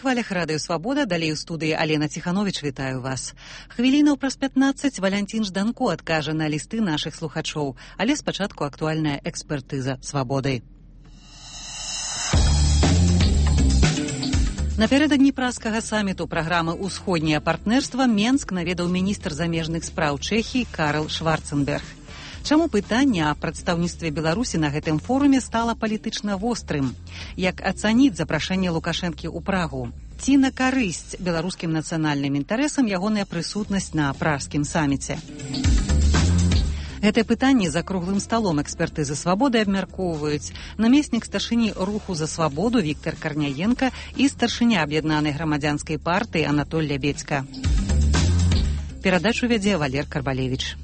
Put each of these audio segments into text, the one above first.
хвалях радыё Свабода, далей у студыі Алена Ціхановіч, вітаю вас. Хвілінаў праз 15 Валянцін Жданко адкажа на лісты нашых слухачоў, але спачатку актуальная экспертыза Свабоды. Напярэдадні празкага саміту праграмы «Усходняе партнерства» Менск наведаў міністр замежных спраў Чэхіі Карл Шварценберг. Чаму пытанне аб прадстаўніцтве Беларусі на гэтым форуме стала палітычна вострым? Як ацаніць запрашэнне Лукашэнкі ў Прагу? Ці на карысць беларускім нацыянальным інтарэсам ягоная прысутнасць на пражскім саміце? Гэтае пытанне за круглым сталом экспертызы Свабоды абмяркоўваюць намеснік старшыні руху за свабоду Віктор Карняенка і старшыня аб'яднанай грамадзянскай партыі Анатоль Лябедзька. Перадачу вядзе Валер Карбалевіч.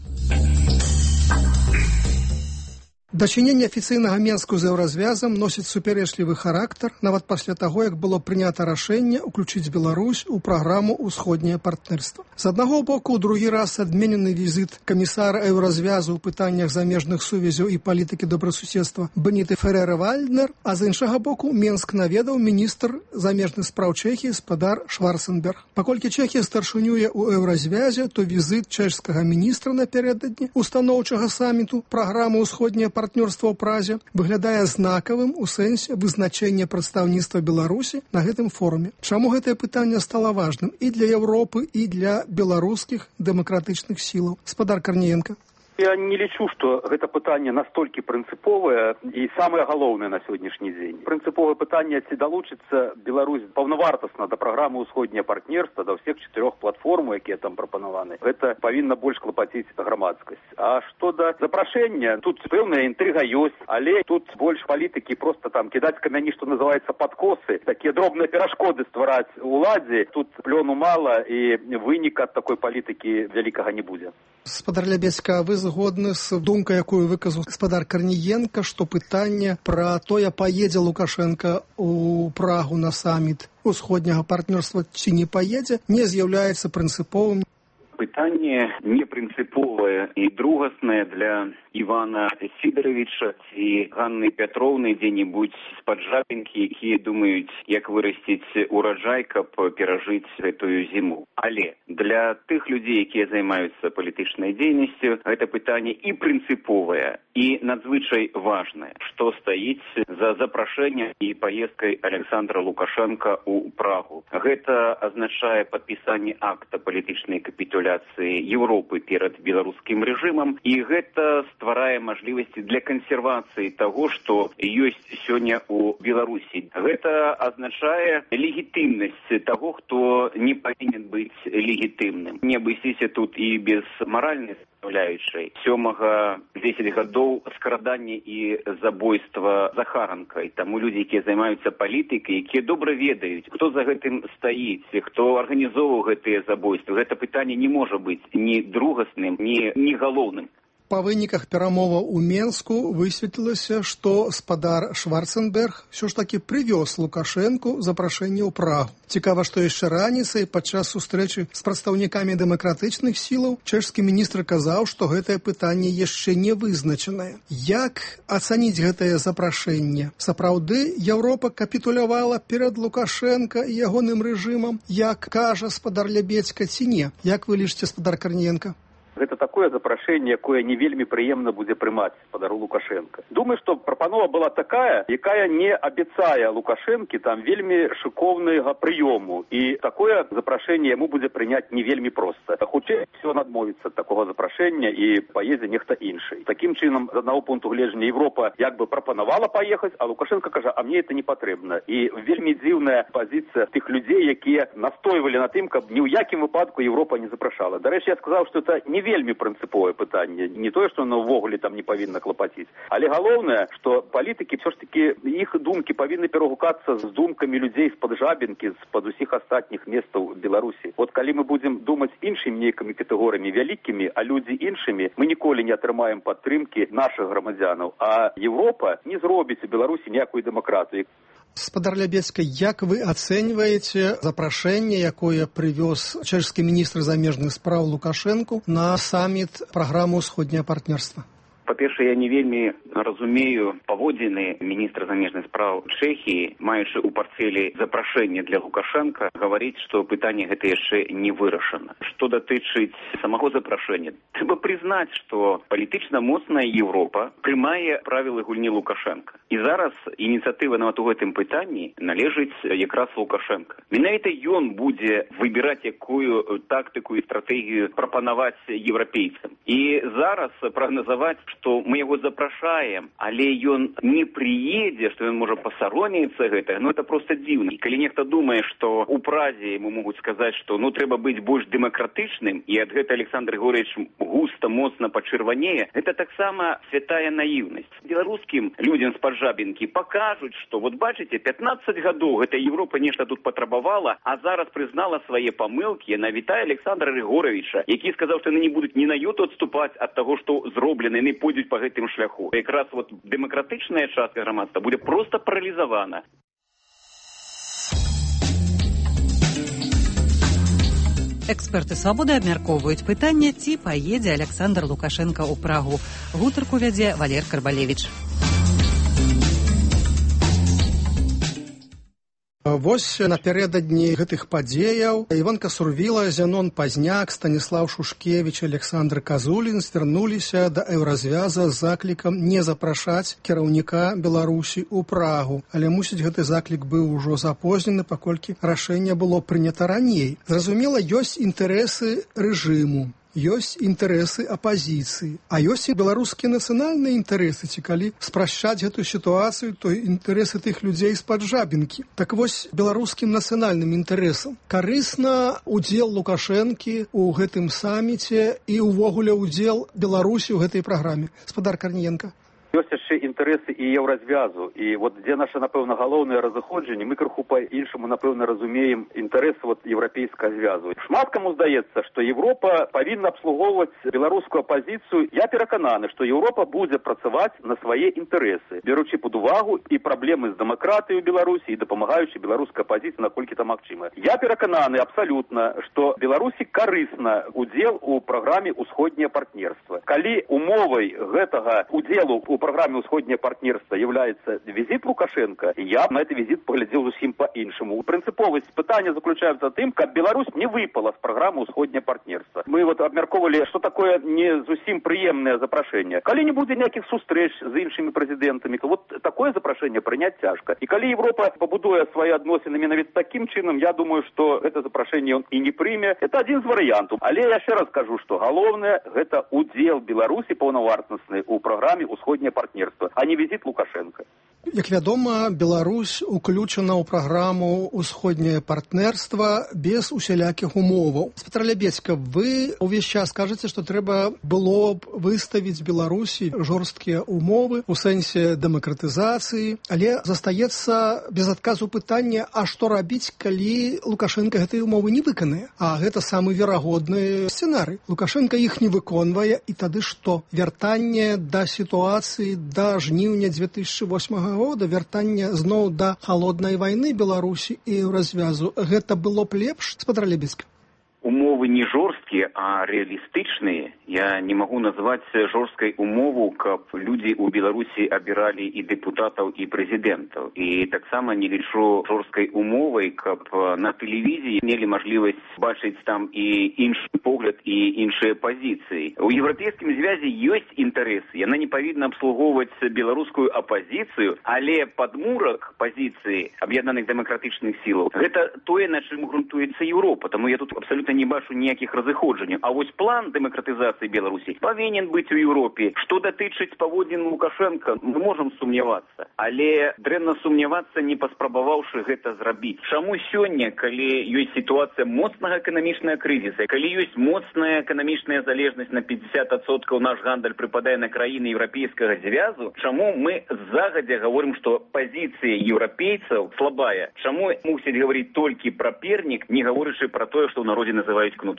Дачыненне афіцыйнага Менску з еўразвязам носіць супярэчлівы характар, нават пасля таго, як было прынята рашэнне ўключыць Беларусь у праграму «Усходняе партнерства». З аднаго боку, у другі раз адменены візіт камісара еўразвязу ў пытаннях замежных сувязяў і палітыкі добрасуседства Беніты Ферэр-Вальднер, а з іншага боку, Менск наведаў міністр замежных спраў Чэхіі спадар Шварценберг. Паколькі Чэхія старшынюе ў еўразвязе, то візіт чэшскага міністра напярэдадні устаноўчага саміту праграмы «Усходняе партнерства» ў Празе выглядае знакавым у сэнсе вызначэння прадстаўніцтва Беларусі на гэтым форуме. Чаму гэтае пытанне стала важным і для Еўропы, і для беларускіх дэмакратычных сілаў? Спадар Карняенка. Я не лічу, што гэта пытанне настолькі прынцыповае і самае галоўнае на сённяшні дзень. Прынцыповае пытанне, ці далучыцца Беларусь паўнавартасна да праграмы «Усходняе партнерства», да ўсіх 4 платформ, якія там прапанаваны. Гэта павінна больш клапаціць грамадскасць. А што да запрашэння, тут пэўная інтрыга ёсць, але тут больш палітыкі проста там кідаць камяні, што называецца падкосы, такія дробныя перашкоды ствараць уладзе. Тут плёну мала і выніка ад такой палітыкі вялікага не будзе. Спадар Лябедзька, вы згодны з думкай, якую выказаў спадар Карніенка, што пытанне пра тое, паедзе Лукашенка ў Прагу на саміт усходняга партнерства ці не паедзе, не з'яўляецца прынцыповым? Пытанне не прынцыповае і другаснае для Івана Сідаровича ці Ганны Пятроўны дзе-небудзь з-пад Жабінкі, якія думаюць, як вырасціць ураджай, каб перажыць гэтую зіму. Але для тых людзей, якія займаюцца палітычнай дзейнасцю, гэта пытанне і прынцыповае, і надзвычай важнае, што стаіць за запрашэннем і паездкай Александра Лукашенка ў Прагу. Гэта азначае падпісанне акта палітычнай капітуляцыі Еўропы перад беларускім рэжымам, і гэта стварае мажлівасці для кансервацыі таго, што ёсць сёння ў Беларусі. Гэта азначае легітымнасць таго, хто не павінен быць легітымным. Не абысціся тут і без маральнай составляючай. 10 гадоў скрадання і забойства Захаранкай. Таму людзі, якія займаюцца палітыкай, якія добра ведаюць, хто за гэтым стаіць, хто арганізоўваў гэтыя забойствы. Гэта пытанне не можа быць ні другасным, ні галоўным. Па выніках перамоваў у Менску высветлілася, што спадар Шварценберг ўсё ж такі прывёз Лукашэнку запрашэнне ў Прагу. Цікава, што яшчэ раніцай падчас сустрэчы з прадстаўнікамі дэмакратычных сілаў чэшскі міністр казаў, што гэтае пытанне яшчэ не вызначанае. Як ацаніць гэтае запрашэнне? Сапраўды Еўропа капітулявала перад Лукашэнка і ягоным рэжымам, як кажа спадар Лябедзька, ці не? Як вы лічыце, спадар Карняенка? Гэта такое запрашэнне, якое не вельмі прыемна будзе прымаць спадару Лукашенка. Думаю, што прапанова была такая, якая не абяцае Лукашэнкі там вельмі шыкоўнага прыёму. І такое запрашэнне яму будзе прыняць не вельмі проста. Хутчэй усё адмовіцца ад такога запрашэння і паедзе нехта іншы. Такім чынам, з аднаго пункту гледжання, Еўропа як бы прапанавала паехаць, а Лукашенка кажа, а мне это не патрэбна. І вельмі дзіўная пазіцыя тых людзей, якія настойвалі на тым, каб ні ў якім выпадку Еўропа не запрашала. Дарэчы, я сказаў, што это не вельмі прынцыповае пытанне. Не тое, што оно ўвогуле там не павінна клапаціць. Але галоўнае, што палітыкі ўсё ж такі, іх думкі павінны перагукацца з думкамі людзей з-пад Жабінкі, з-пад усіх астатніх месцаў Беларусі. От калі мы будзем думаць іншымі нейкімі катэгорыямі вялікімі, а людзі іншымі, мы ніколі не атрымаем падтрымкі нашых грамадзянаў. А Еўропа не зробіць у Беларусі ніякую дэмакратыю. Спадар Лябедзька, як вы ацэньваеце запрашэнне, якое прывёз чэшскі міністр замежных спраў Лукашэнку на саміт праграмы «Усходняе партнерства»? Па-першае, я не вельмі разумею паводзіны міністра замежных спраў Чэхіі, маючы ў партфелі запрашэнне для Лукашенка, гаварыць, што пытанне гэта яшчэ не вырашана. Што датычыць самого запрашэння, трэба прызнаць, што палітычна моцная Европа прымае правілы гульні Лукашенка. І зараз ініцыятыва нават у гэтым пытанні належыць якраз Лукашенка. Менавіта ён будзе выбіраць, якую тактыку і стратэгію прапанаваць еўрапейцам. І зараз прагназаваць, што мы яго запрашаем, але ён не прыедзе, што ён можа пасаромеецца гэта, это проста дзіўна. Калі нехта думае, што ў Празе ему могуць сказаць, што трэба быць больш дэмакратычным, і ад гэта Александр Григорьевич густа, моцна пачырванее, гэта таксама святая наіўнасць. Беларускім людзям з-пад Жабінкі пакажуць, што вот бачыце, 15 гадоў гэта Европа нешта тут патрабавала, а зараз прызнала свае памылкі. Яна вітае Александра Григорьевича, які сказаў, што яны не будуць ні на йоту адступаць ад таго, што зроблена, яны пойдуць па гэтым шляху. Якраз дэмакратычная частка грамадства будзе проста паралізавана. Эксперты «Свабоды» абмяркоўваюць пытанне, ці паедзе Александр Лукашенко ў Прагу. Гутарку вядзе Валер Карбалевіч. Вось напярэдадні гэтых падзеяў Іванка Сурвіла, Зянон Пазняк, Станіслав Шушкевіч, Александр Казулін звярнуліся да Еўразвяза з заклікам не запрашаць кіраўніка Беларусі ў Прагу. Але, мусіць, гэты заклік быў ужо запознены, паколькі рашэнне было прынята раней. Зразумела, ёсць інтарэсы рэжыму, ёсць інтарэсы апазіцыі, а ёсць і беларускія нацыянальныя інтарэсы. Ці калі спрашчаць гэтую сітуацыю, то інтарэсы тых людзей з-пад Жабінкі. Так вось, беларускім нацыянальным інтарэсам карысна удзел Лукашэнкі ў гэтым саміце і ўвогуле удзел Беларусі ў гэтай праграме. Гаспадар Карніенка. Ёсць яшчэ інтарэсы і еўразвязу. І дзе наша, напэўна, галоўнае разыходжанне, мы крыху па-іншаму, напэўна, разумеем інтарэсы еўрапейскага звязу. Шмат каму здаецца, што Европа павінна абслугоўваць беларускую апазіцыю. Я перакананы, што Европа будзе працаваць на свае інтарэсы, беручы пад увагу і праблемы з дэмакратыяй у Беларусі, і дапамагаючы беларускай апазіцыі, наколькі это магчыма. Я перакананы абсалютна, што Беларусі карысна удзел у праграме «Усходняе партнерства». Калі умовай гэтага удзелу у праграме «Усходняе партнерства» является визит Лукашенко, я на этот визит поглядел зусім по-іншаму. Принциповость пытания заключается в том, как Беларусь не выпала с программы «Усходняе партнерства». Мы обмярковали, что такое не зусім приемное запрошение. Калі не будет никаких сустрэч с іншими президентами, то такое запрошение принять тяжко. И калі Европа побудуе свои адносины менавіта таким чином, я думаю, что это запрошение он и не прыме. Это один из вариантов. Але я еще раз скажу, что главное это удел Беларуси паўнавартасны у программе «Усходняе партнерства», а не визит Лукашенко. Як вядома, Беларусь уключана ў праграму «Усходняе партнерства» без усялякіх умоваў. Спадар Лябедзька, вы ўвесь час кажаце, што трэба было б выставіць Беларусі жорсткія умовы у сэнсе дэмакратызацыі, але застаецца без адказу пытання, а што рабіць, калі Лукашенко гэтыя умовы не выканае? А гэта самы верагодны сцэнарый. Лукашенко іх не выконвае, і тады што? Вяртанне да сітуацыі да жніўня 2008 года, вяртанне зноў да халоднай вайны Беларусі і развязу. Гэта было б лепш, спадар Лябедзька? Умовы не жорсткія, а рэалістычныя. Я не магу назваць жорсткай умову, каб людзі ў Беларусі абіралі і дэпутатаў, і прэзідэнтаў. І таксама не лічу жорсткай умовай, каб на тэлевізіі мелі мажлівасць бачыць там і іншы погляд, і іншыя пазіцыі. У еўрапейскім звязе ёсць інтарэсы. Яна не павінна абслугоўваць беларускую апазіцыю, але падмурак пазіцыі аб'яднаных дэмакратычных сілаў — гэта тое, на чым грунтуецца Еўропа. Таму я тут абсалютна не бачу ніякіх разыходжанняў. А вось план дэмакратызацыі Беларусі павінен быць у Еўропе. Што датычыць паводзін Лукашенка, мы можам сумнявацца. Але дрэнна сумнявацца, не паспрабаваўшы гэта зрабіць. Чаму сёння, калі ёсць сітуацыя моцнага эканамічнага крызіса, калі ёсць моцная эканамічная залежнасць на 50%, наш гандаль прыпадае на краіны еўрапейскага звязу, чаму мы загадзя гаворым, што пазіцыя еўрапейцаў слабая? Чаму мусіць гаварыць толькі пра пернік, не гаворачы пра тое, што ў народзе называюць кнутом?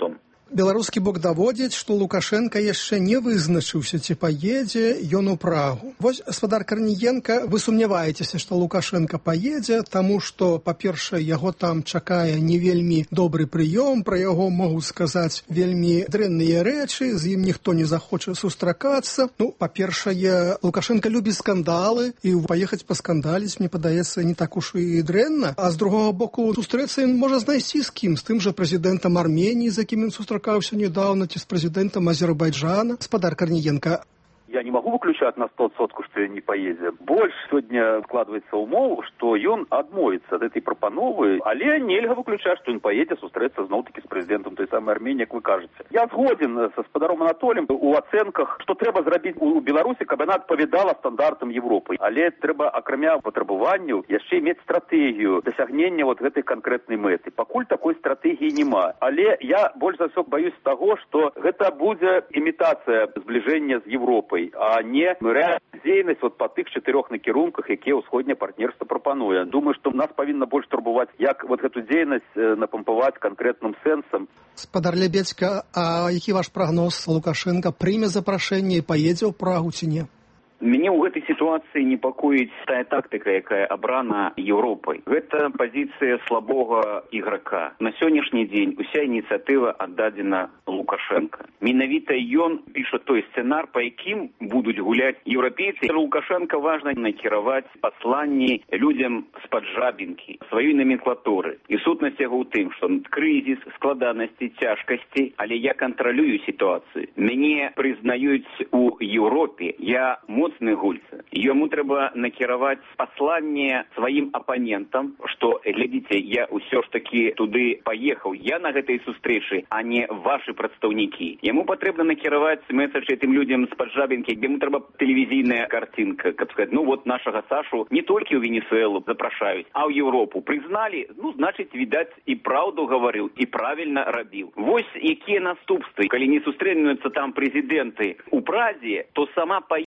Беларускі бок даводзіць, што Лукашенка яшчэ не вызначыўся, ці паедзе ён у Прагу. Вось, гаспадар Карніенка, вы сумняваецеся, што Лукашенка паедзе, таму што, па-першае, яго там чакае не вельмі добры прыём, пра яго могуць сказаць вельмі дрэнныя рэчы, з ім ніхто не захоча сустракацца. Ну, па-першае, Лукашенка любіць скандалы, і паехаць паскандаліць, мне падаецца, не так уж і дрэнна. А з другога боку, сустрэцца ён можа знайсці з кім, з тым жа прэзідэнтам Арменіі, за кім ён сустракаўся недавно, ці з прэзідэнтам Азербайджана. Гаспадар Карніенка. Я не могу выключать на 100%, что он не поедет. Больше сегодня вкладывается умов, что он отмовится от этой пропановы, але нельга выключать, что он поедет сустрэцца зноў-таки с президентом той самой Армении, как вы кажете. Я згоден со гаспадаром Анатолием у оценках, что треба зрабіць у Беларусі, каб она адпавядала стандартам Европы. Але треба, акрамя патрабаванняў, яшчэ мець стратэгію дасягнення вот гэтай канкрэтнай мэты. Пакуль такой стратэгіі няма. Але я больш за ўсё боюсь таго, што гэта будзе імітацыя збліжэння з Европай, а не рэальная дзейнасць вот па тых 4 накірунках, якія ўсходняе партнерства прапануе. Думаю, што нас павінна больш турбаваць, як вот гэту дзейнасць напампаваць канкрэтным сэнсам. Гаспадар Лебедзька, а які ваш прагноз? Лукашенко прыме запрашэнне і паедзе ў Прагу ці не? Мяне ў гэтай сітуацыі непакоіць тая тактыка, якая абрана Еўропай. Гэта пазіцыя слабога іграка. На сённяшні дзень уся ініцыятыва аддадзена Лукашенко. Менавіта ён піша той сцэнар, па якім будуць гуляць еўрапейцы. Лукашенко важна накіраваць пасланні людзям з-пад жабінкі, сваёй номенклатуры. І сутнасць яго ў тым, што крызіс, складанасці, цяжкасці, але я кантралюю сітуацыю. Мяне прызнаюць у Еўропе. Я моцны гульца. Яму трэба накіраваць пасланне сваім апанентам, што, глядзіце, я ўсё ж такі туды паехаў. Я на гэтай сустрэчы, а не вашы прадстаўнікі. Яму патрэбна накіраваць месседж этим людзям з-пад жабінкі, яму трэба тэлевізійная картинка, каб сказаць, ну вот нашага Сашу не толькі ў Венесуэлу запрашаюць, а ў Еўропу прызналі, ну, значыць, відаць, і праўду гаварыў, і правільна рабіў. Вось якія наступствы, калі не сустрэнуцца там прэзідэнты у Празе, то сама